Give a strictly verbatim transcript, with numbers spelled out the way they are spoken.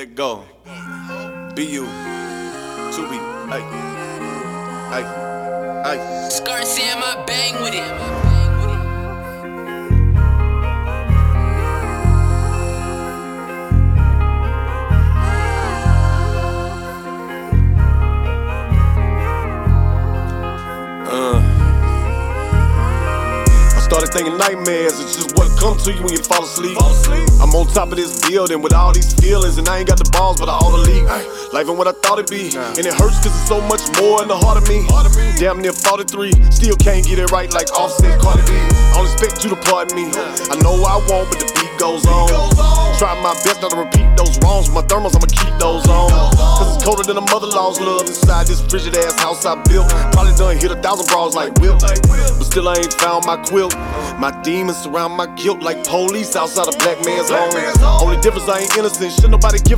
Let go. Be you. To be. Ay. Ay. Ay. Scar Sam, I bang with it. Started thinking nightmares, it's just what come to you when you fall asleep. fall asleep. I'm on top of this building with all these feelings, and I ain't got the balls, but I ought to leave. Life ain't what I thought it'd be, nah. And it hurts cause it's so much more in the heart of me. Heart of me. Damn near forty-three, still can't get it right like Offset, Cardi B. I don't expect you to pardon me. I know I won't, but the beat goes on. Try my best not to repeat those wrongs. With my thermals, I'ma keep those on. Cause it's colder than a mother-in-law's love inside this frigid ass house I built. Probably done hit a thousand bras like Will, but still I ain't found my quilt. My demons surround my guilt like police outside a black man's home. Only difference I ain't innocent. Should nobody give